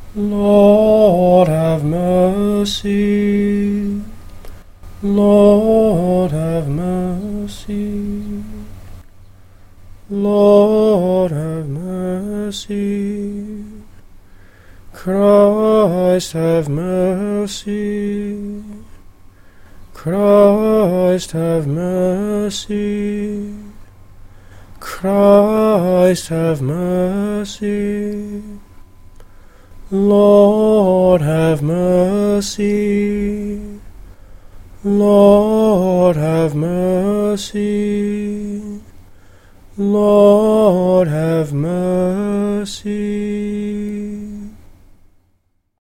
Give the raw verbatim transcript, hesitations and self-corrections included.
Lord, have mercy. Lord, have mercy. Lord, have mercy. Christ, have mercy. Christ, have mercy. Christ, have mercy. Lord, have mercy. Lord, have mercy. Lord, have mercy.